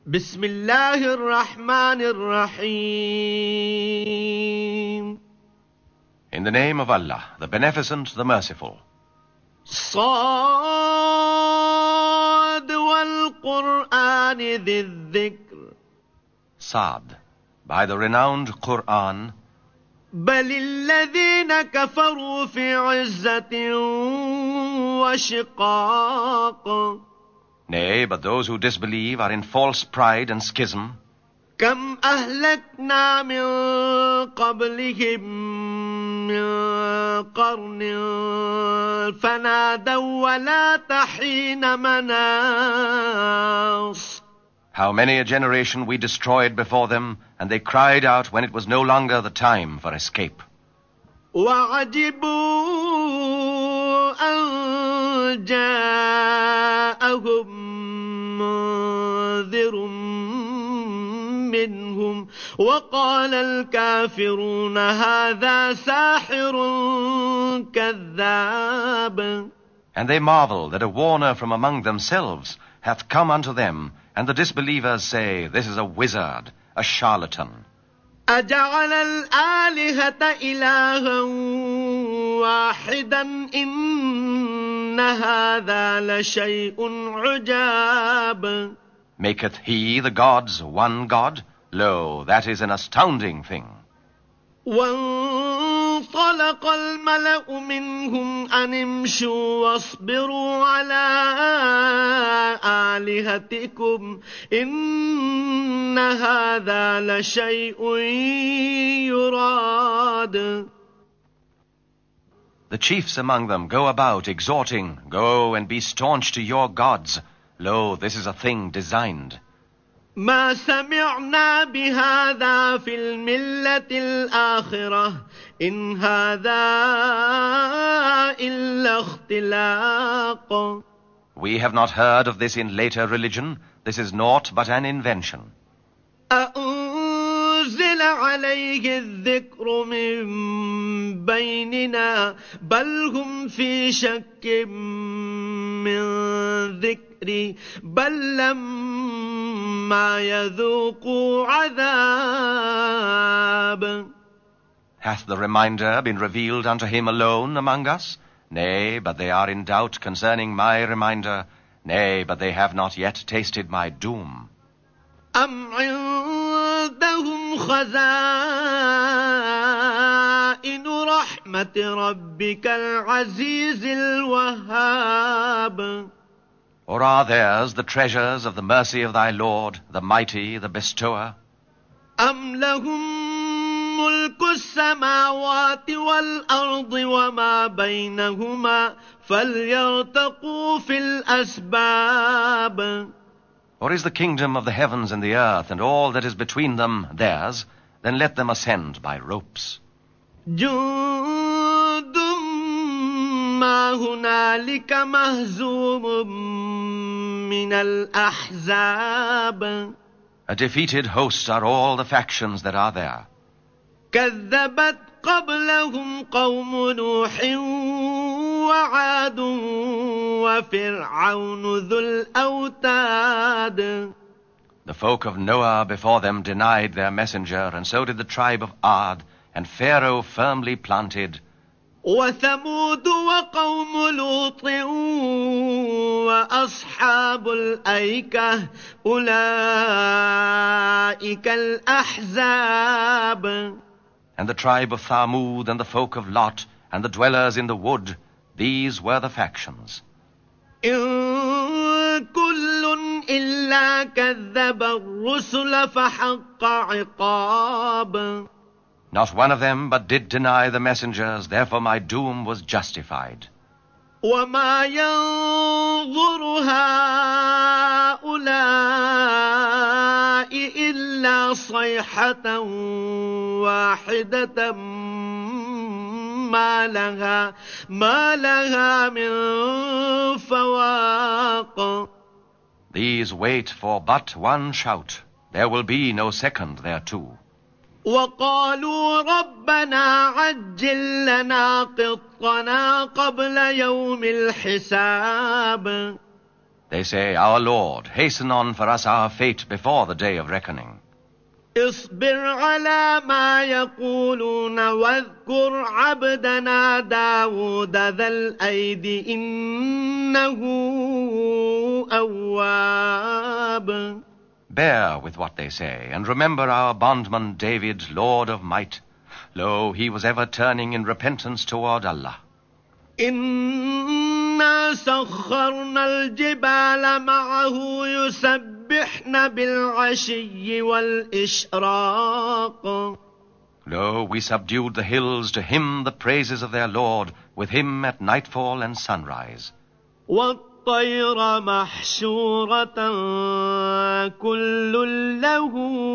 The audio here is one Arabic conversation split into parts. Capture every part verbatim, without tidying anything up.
بسم الله الرحمن الرحيم. In the name of Allah, the Beneficent, the Merciful. صاد والقرآن ذي الذكر. Sad, by the renowned Quran. بل الذين كفروا في عزة وشقاق. Nay, but those who disbelieve are in false pride and schism. كم أهلكنا من قبلهم من قرن فنادوا ولا تحين مناص. How many a generation we destroyed before them, and they cried out when it was no longer the time for escape. وعجبوا أن جاءهم منذر منهم وقال الكافرون هذا ساحر كذاب. And they marvel that a warner from among themselves hath come unto them, and the disbelievers say, This is a wizard, a charlatan. أجعل الآلهة إلها واحدا إن هذا لشيء عجاب. Maketh he the gods one god? Lo, that is an astounding thing. وانطلق الملأ منهم أن امشوا واصبروا على آلهتكم إن هذا لشيء يراد. The chiefs among them go about exhorting, Go and be staunch to your gods. Lo, this is a thing designed. ما سمعنا بهذا في الملة الآخرة إن هذا إلا اختلاق. We have not heard of this in later religion. This is naught but an invention. أأنزل عليه الذكر من بيننا بل هم في شك من ذكري بل لما يذوقوا عذاب. Hath the reminder been revealed unto him alone among us? Nay, but they are in doubt concerning my reminder. Nay, but they have not yet tasted my doom. أم عندهم خزائن رحمة ربك العزيز الوهاب. Or are theirs the treasures of the mercy of thy Lord, the mighty, the bestower? أم لهم ملك السماوات والأرض وما بينهما فليرتقوا في الأسباب. Or is the kingdom of the heavens and the earth and all that is between them theirs? Then let them ascend by ropes. جند ما هنالك مهزوم من الأحزاب. A defeated host are all the factions that are there. كذبت قبلهم قوم نوح وعاد وفرعون ذو الأوتاد. The folk of Noah before them denied their messenger, and so did the tribe of Ad, and Pharaoh firmly planted. وثمود وقوم لوط وأصحاب الأيكة أولئك الأحزاب. And the tribe of Thamud, and the folk of Lot, and the dwellers in the wood, these were the factions. إن كل إلا كذب الرسل فحق عقاب. Not one of them but did deny the messengers, therefore my doom was justified. وما ينظر هؤلاء إلا صيحة واحدة ما لها ما لها من فواق. These wait for but one shout. There will be no second thereto. وقالوا ربنا عجل لنا قطنا قبل يوم الحساب. They say, Our Lord, hasten on for us our fate before the day of reckoning. اصبر على ما يقولون واذكر عبدنا داود ذا الأيد إنه أواب. Bear with what they say, and remember our bondman David, Lord of might. Lo, he was ever turning in repentance toward Allah. إنا سخرنا الجبال معه يسبحن بالعشي والإشراق. Lo, we subdued the hills to hymn the praises of their Lord, with him at nightfall and sunrise. والطير محشورة كل له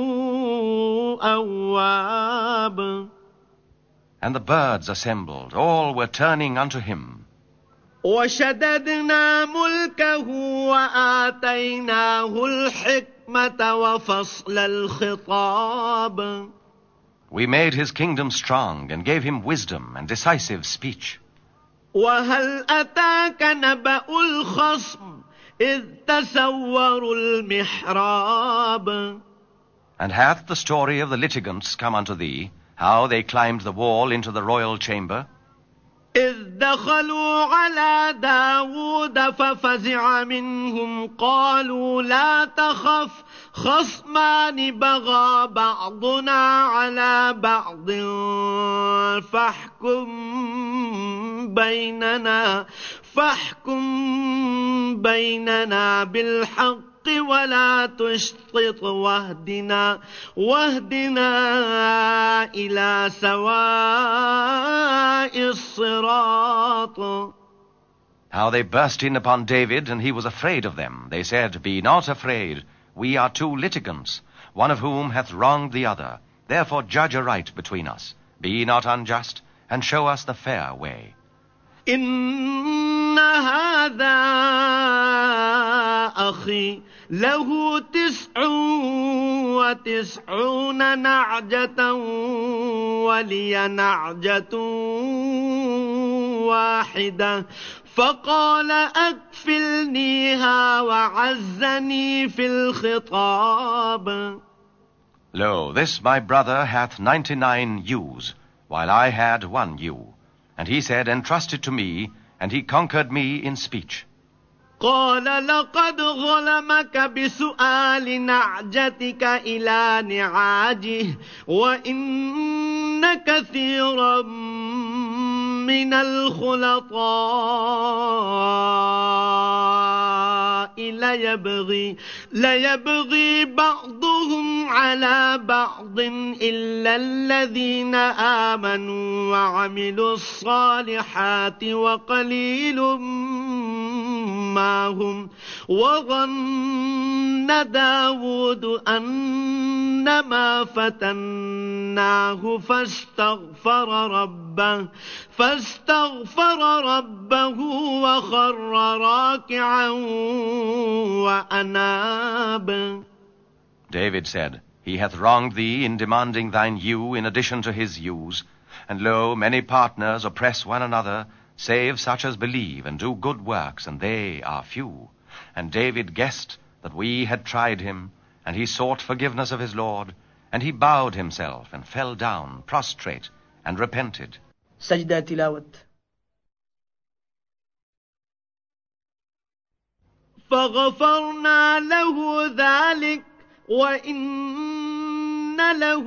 أواب. And the birds assembled, all were turning unto him. وشددنا ملكه وآتيناه الحكمة وفصل الخطاب. We made his kingdom strong and gave him wisdom and decisive speech. وهل أتاك نبأ الخصم إذ تسوروا المحراب. And hath the story of the litigants come unto thee, how they climbed the wall into the royal chamber? إذ دخلوا على داود ففزع منهم قالوا لا تخف خصمان بغى بعضنا على بعض فاحكم بيننا فاحكم بيننا بالحق ولا تشطط واهدنا واهدنا إلى سواء الصراط. How they burst in upon David, and he was afraid of them. They said, Be not afraid. We are two litigants, one of whom hath wronged the other. Therefore judge aright between us. Be not unjust, and show us the fair way. إن هذا أخي له تسع وتسعون نعجة ولي نعجة واحدة فقال أكفلنيها وعزني في الخطاب. Lo, this my brother hath ninety-nine ewes, while I had one ewe. And he said, Entrust it to me, and he conquered me in speech. قال لقد ظلمك بسؤال نعجتك إلى نعاجه وإن كثيرا من الخلطاء ليبغي ليبغي بعضهم على بعض إلا الذين آمنوا وعملوا الصالحات وقليل ما هم. وظن داود أنما فتناه فاستغفر ربه فاستغفر ربه وخر راكعا وأناب. David said, He hath wronged thee in demanding thine ewe in addition to his ewes, and lo, many partners oppress one another, save such as believe and do good works, and they are few. And David guessed that we had tried him, and he sought forgiveness of his Lord, and he bowed himself and fell down prostrate and repented. سجدة تلاوة. فغفرنا له ذلك وإن له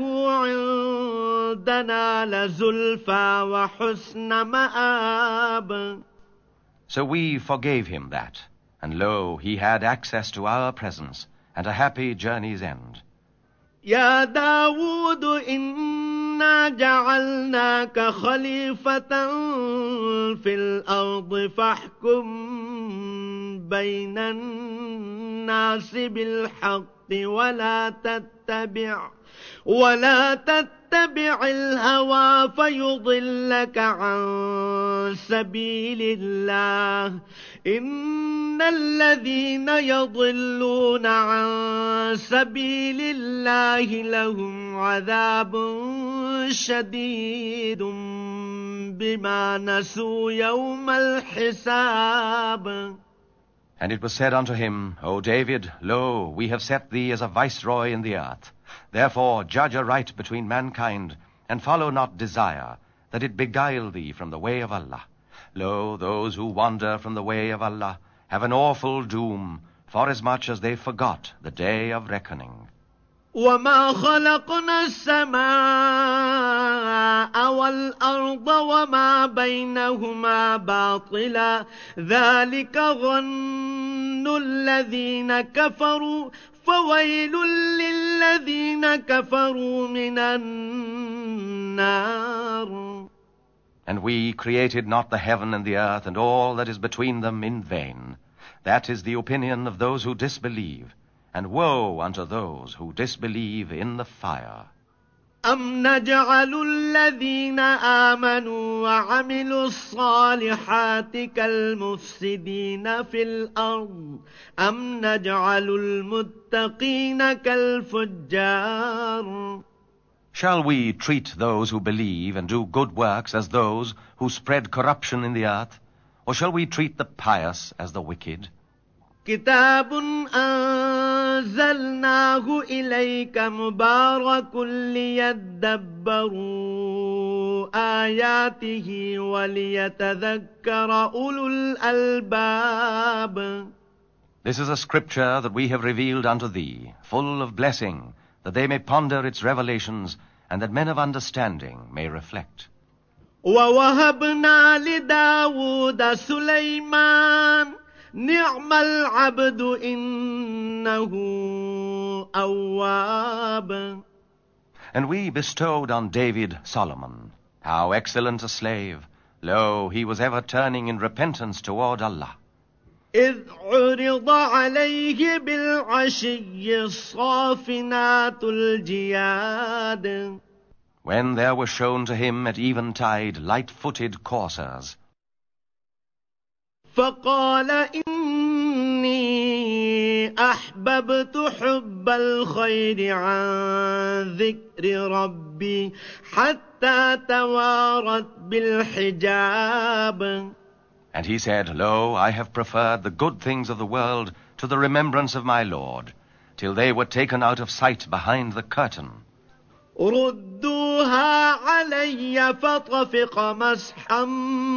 عندنا لزلفى وحسن مآب. So we forgave him that, and lo, he had access to our presence, and a happy journey's end. يا داود إنا جعلناك خليفة في الأرض فاحكم بين الناس بالحق ولا تتبع ولا تتبع الهوى فيضلك عن سبيل الله. إن الذين يضلون عن سبيل الله لهم عذاب شديد بما نسوا يوم الحساب. And it was said unto him, O David, lo, we have set thee as a viceroy in the earth. Therefore judge aright between mankind, and follow not desire, that it beguile thee from the way of Allah. Lo, those who wander from the way of Allah have an awful doom, forasmuch as they forgot the day of reckoning. وما خلقنا السماء والأرض وما بينهما باطلا ذلك ظن الذين كفروا فويل للذين كفروا من النار. And we created not the heaven and the earth and all that is between them in vain. That is the opinion of those who disbelieve. And woe unto those who disbelieve in the fire. أَمْ نَجْعَلُ الَّذِينَ آمَنُوا وَعَمِلُوا الصَّالِحَاتِ كَالْمُفْسِدِينَ فِي الْأَرْضِ أَمْ نَجْعَلُ الْمُتَّقِينَ كَالْفُجَّارِ. Shall we treat those who believe and do good works as those who spread corruption in the earth? Or shall we treat the pious as the wicked? كتاب أنزلناه إليك مبارك ليدبروا آياته وليتذكر أولو الألباب. This is a scripture that we have revealed unto thee, full of blessing, that they may ponder its revelations, and that men of understanding may reflect. ووهبنا لداود سليمان نعم العبد إنه أواب. And we bestowed on David Solomon. How excellent a slave! Lo, he was ever turning in repentance toward Allah. إذ عرض عليه بالعشي الصافنات الجياد. When there were shown to him at eventide light-footed coursers. فقال إني أحببت حب الخير عن ذكر ربي حتى توارت بالحجاب. And he said, Lo, I have preferred the good things of the world to the remembrance of my Lord, till they were taken out of sight behind the curtain. ردوها علي فطفق مسحا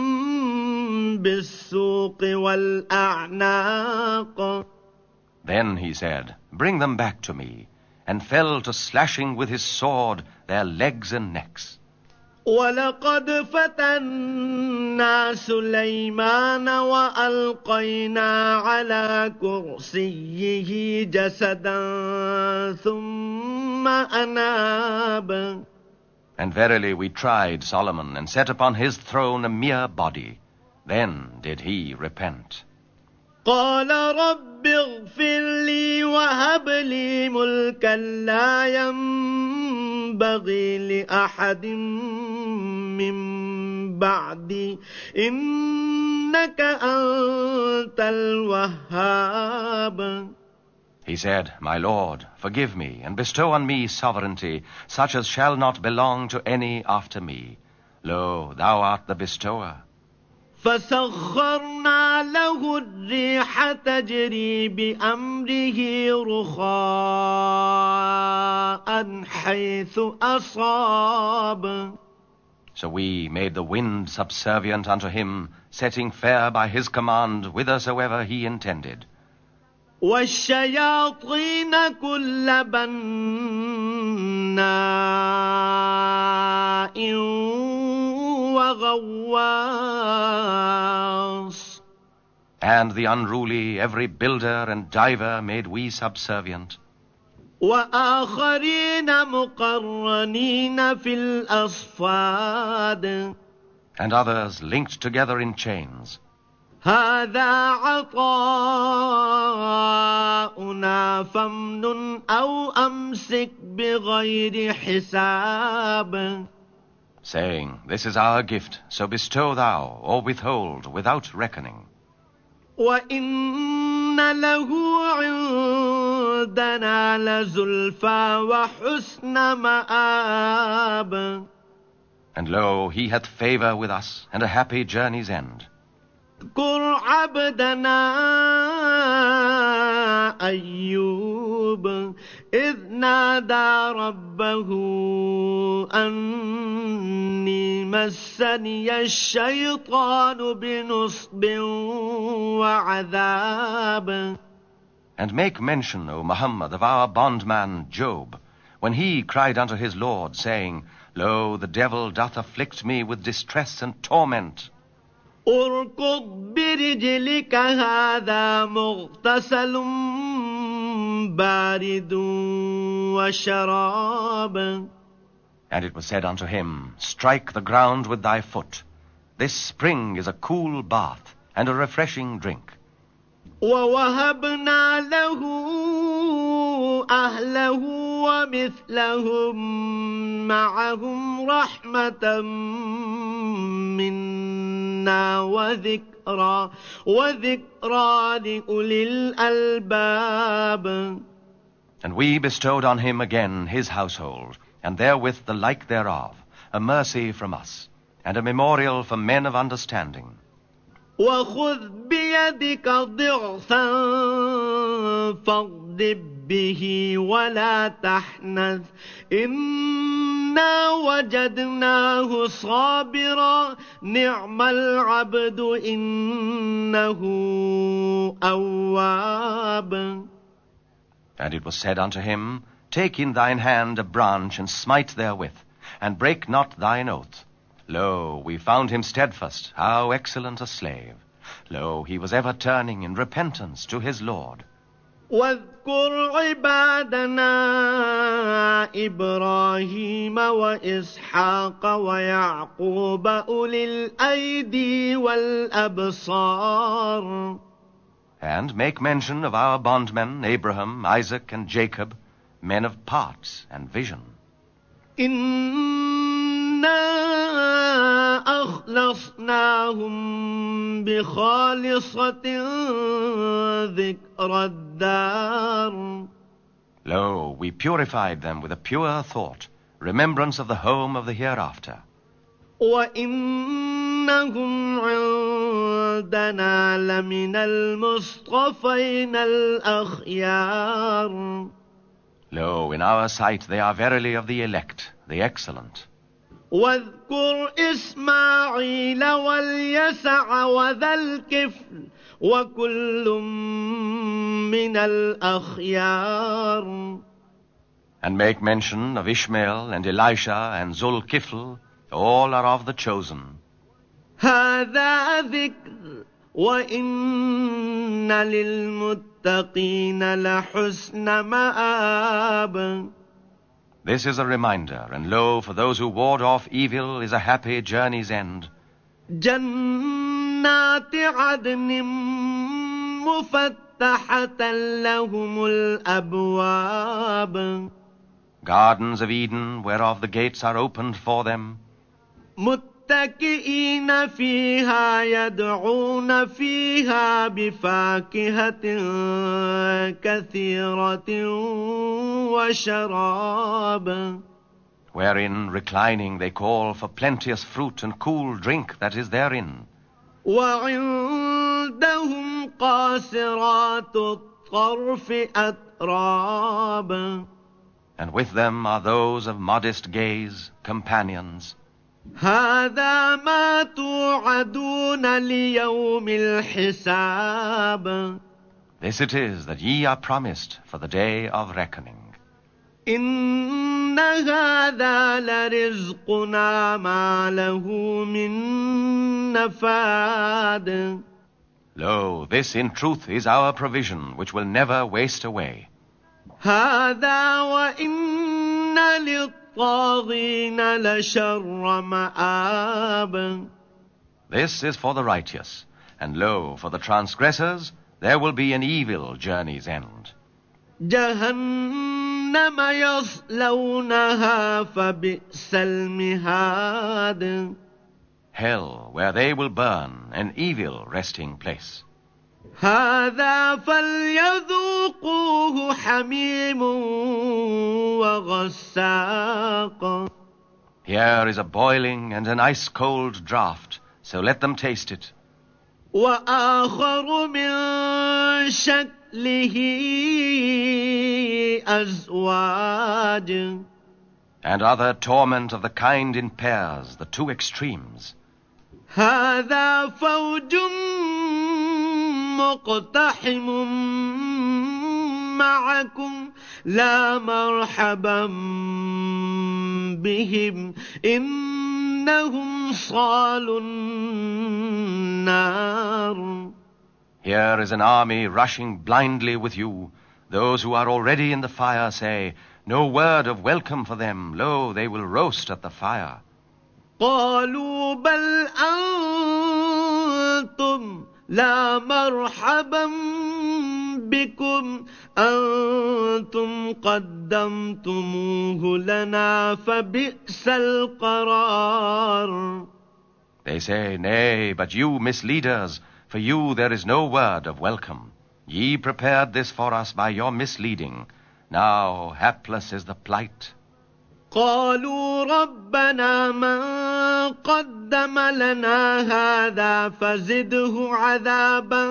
بالسوق والأعناق. Then he said, Bring them back to me, and fell to slashing with his sword their legs and necks. ولقد فتنا سليمان وألقينا على كرسيه جسدا ثم أناب. And verily we tried Solomon, and set upon his throne a mere body. Then did he repent. قال رب اغفر لي وهب لي ملكا لا ينبغي لأحد من بعدي إنك أنت الوهاب. He said, My Lord, forgive me, and bestow on me sovereignty, such as shall not belong to any after me. Lo, thou art the bestower. فسخرنا له الريح تجري بأمره رخاء حيث أصاب. So we made the wind subservient unto him, setting fair by his command whithersoever he intended. والشياطين كل بناء وغواص. And the unruly, every builder and diver made we subservient. وآخرين مقرنين في الأصفاد. And others linked together in chains. هذا عطاؤنا فامنن أو أمسك بغير حساب. Saying, This is our gift, so bestow thou, or withhold, without reckoning. وإن له عندنا لزلفى وحسن مآب. And lo, he hath favor with us, and a happy journey's end. واذكر عبدنا أيوب إذ نادى ربه أني مسني الشيطان بنصب وعذاب. And make mention, O Muhammad, of our bondman Job, when he cried unto his Lord, saying, Lo, the devil doth afflict me with distress and torment. اركض برجلك هذا مغتسل بارد وشراب. And it was said unto him, Strike the ground with thy foot. This spring is a cool bath and a refreshing drink. ووهبنا له أهله ومثلهم معهم رحمة منا وذكرى وذكرى لأولي الألباب. And we bestowed on him again his household, and therewith the like thereof, a mercy from us, and a memorial for men of understanding. وخذ بيدك ضغثا فاضرب به ولا تحنث إنا وجدناه صابرا نعم العبد إنه أواب. And it was said unto him, Take in thine hand a branch, and smite therewith, and break not thine oath. Lo, we found him steadfast, how excellent a slave. Lo, he was ever turning in repentance to his Lord. واذكر عبادنا إبراهيم وإسحاق ويعقوب أولي الأيدي والأبصار. And make mention of our bondmen, Abraham, Isaac, and Jacob, men of parts and vision. إنا أخلصناهم بخالصة ذكر الدار. Lo, we purified them with a pure thought, remembrance of the home of the hereafter. وإنهم عندنا لمن المصطفين الأخيار. Lo, in our sight they are verily of the elect, the excellent. واذكر إسماعيل واليسع وذا الكفل وكل من الأخيار. And make mention of Ishmael and Elisha and Zul-Kifl, all are of the chosen. هذا ذكر وإن للمتقين لحسن مآب. This is a reminder, and lo, for those who ward off evil is a happy journey's end. جنات عدن مفتحة لهم الأبواب. Gardens of Eden, whereof the gates are opened for them. متكئين فيها يدعون فيها بفاكهة كثيرة وشراب. Wherein, reclining, they call for plenteous fruit and cool drink that is therein. وعندهم قاصرات الطرف أتراب. And with them are those of modest gaze, companions. هذا ما توعدون ليوم الحساب. This it is that ye are promised for the day of reckoning. إن هذا لرزقنا ما له من نفاد. Lo, this in truth is our provision, which will never waste away. هذا وإن للطاغين لشر مآب. This is for the righteous, and lo, for the transgressors, there will be an evil journey's end. جهنم يصلونها فبئس المهاد. Hell, where they will burn, an evil resting place. هذا فليذوقوه حميم وغساق. Here is a boiling and an ice-cold draught, so let them taste it. وآخر من شكله أزواج. And other torment of the kind in pairs, the two extremes. هذا فوج مقتحم معكم لا مرحبا بهم إنهم صالوا النار. Here is an army rushing blindly with you. Those who are already in the fire say, no word of welcome for them. Lo, they will roast at the fire. قالوا بل أنتم لا مرحبا بكم أنتم قدمتموه لنا فبئس القرار. They say, nay, but you misleaders, for you there is no word of welcome. Ye prepared this for us by your misleading. Now hapless is the plight. قالوا ربنا من قدم لنا هذا فزده عذابا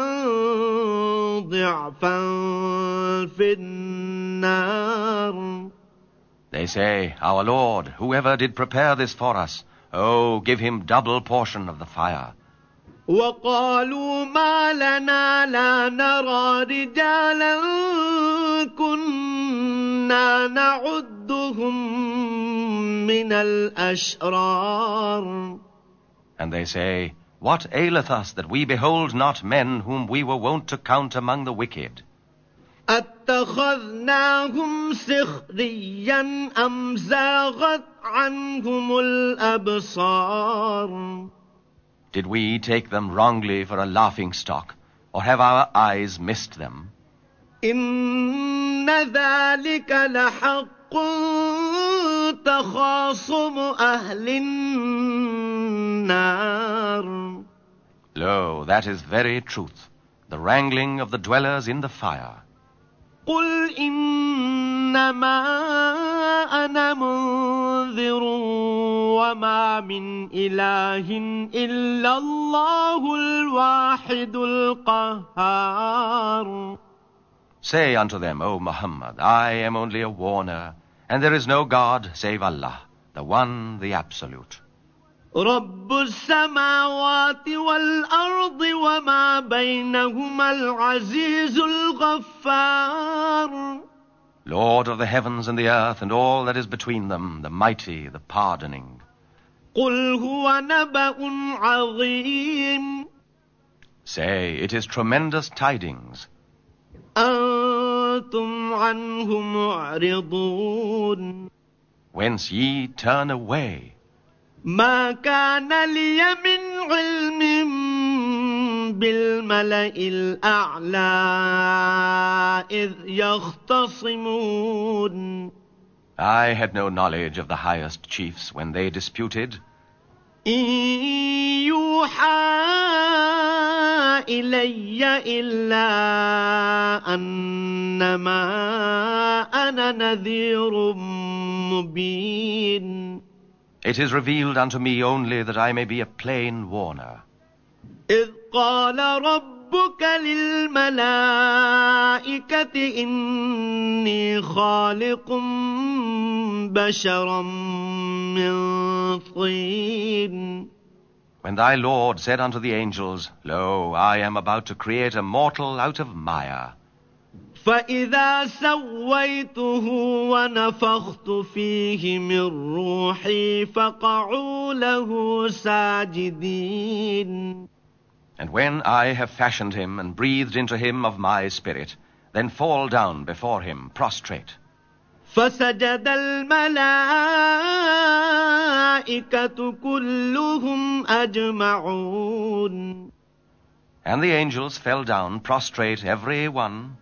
ضعفا في النار. They say, our Lord, whoever did prepare this for us, oh, give him double portion of the fire. وقالوا ما لنا لا نرى رجالا كنا نعدهم من الأشرار. And they say, what aileth us that we behold not men whom we were wont to count among the wicked? أتخذناهم سخريا أم زاغت عنهم الأبصار. Did we take them wrongly for a laughing stock, or have our eyes missed them? إن ذلك لحق تخاصم أهل النار. Lo, that is very truth, the wrangling of the dwellers in the fire. قل إنما أنا منذر وما من إله إلا الله الواحد القهار. Say unto them, O Muhammad, I am only a warner, and there is no God save Allah, the One, the Absolute. رب السماوات والأرض وما بينهما العزيز الغفار. Lord of the heavens and the earth and all that is between them, the mighty, the pardoning. قل هو نبأ عظيم. Say, it is tremendous tidings. أنتم عنه معرضون. Whence ye turn away. ما كان لي من علم بالملأ الأعلى إذ يختصمون. I had no knowledge of the highest chiefs when they disputed. إن يوحى إلي إلا أنما أنا نذير مبين. It is revealed unto me only that I may be a plain warner. إذ قال ربك للملائكة إني خالق بشرا من طين. When thy Lord said unto the angels, Lo, I am about to create a mortal out of mire. فإذا سويته ونفخت فيه من روحي فقعوا له ساجدين. And when I have fashioned him and breathed into him of my spirit, then fall down before him prostrate. فسجد الملائكة كلهم أجمعون. And the angels fell down prostrate every one.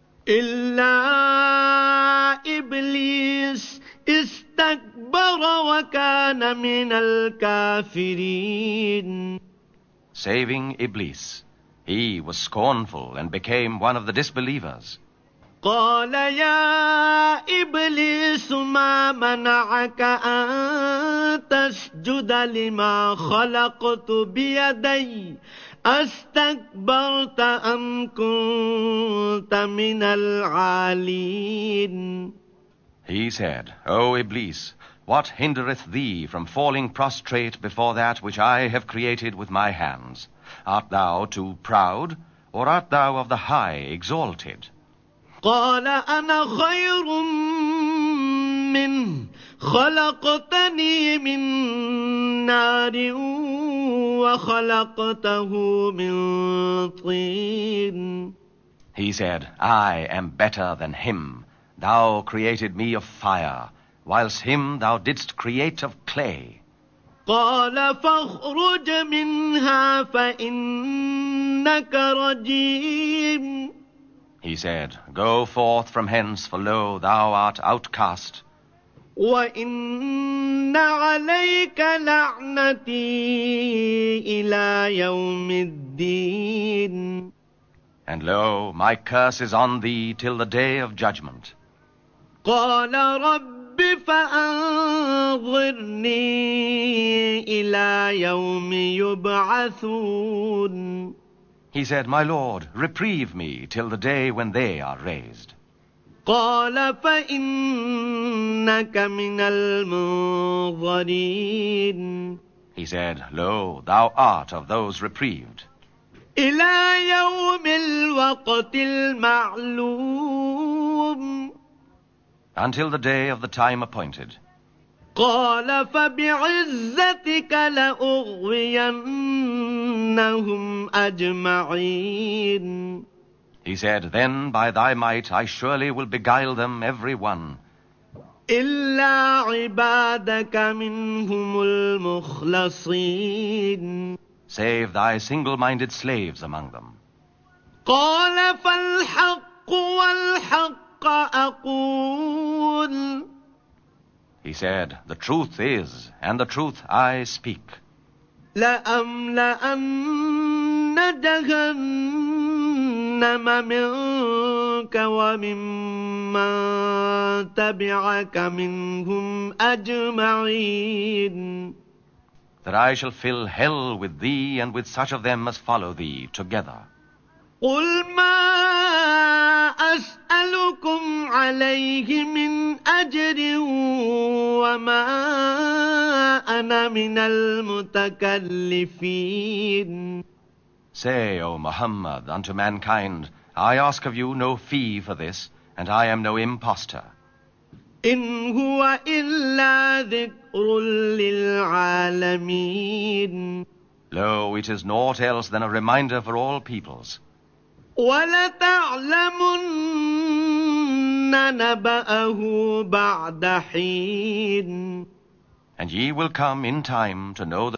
إلا إبليس استكبر وكان من الكافرين. Saving Iblis. He was scornful and became one of the disbelievers. قال يا إبليس ما منعك أن تسجد لما خلقت بيدي أستكبرت أم كنت من العالين. He said, O Iblis, what hindereth thee from falling prostrate before that which I have created with my hands? Art thou too proud, or art thou of the high exalted? قال أنا خير منه خلقتني من نار وخلقته من طين. He said, I am better than him. Thou created me of fire, whilst him thou didst create of clay. قال فاخرج منها فإنك رجيم. He said, Go forth from hence, for lo, thou art outcast. وَإِنَّ عَلَيْكَ لَعْنَتِي إِلَى يَوْمِ الدِّينِ. And lo, my curse is on thee till the day of judgment. قَالَ رَبِّ فَأَنظِرْنِي إِلَى يَوْمِ يُبْعَثُونَ. He said, My Lord, reprieve me till the day when they are raised. قال فإنك من المنظرين. He said, Lo, thou art of those reprieved. إلى يوم الوقت المعلوم. Until the day of the time appointed. قال فبعزتك لأغوينهم أجمعين. He said, Then by thy might I surely will beguile them every one. إلا عبادك منهم المخلصين. Save thy single-minded slaves among them. قال فالحق والحق أقول. He said, The truth is, and the truth I speak. لأملأن جهنم منك وممن تبعك منهم أجمعين. That I shall fill hell with thee and with such of them as follow thee together. قل ما أسألكم عليه من أجر وما أنا من المتكلفين. Say, O Muhammad, unto mankind, I ask of you no fee for this, and I am no impostor. إن هو إلا ذكر للعالمين. Lo, it is naught else than a reminder for all peoples. وَلَتَعْلَمُنَّ نَبَأَهُ بَعْدَ حِينٍ. And ye will come in time to know the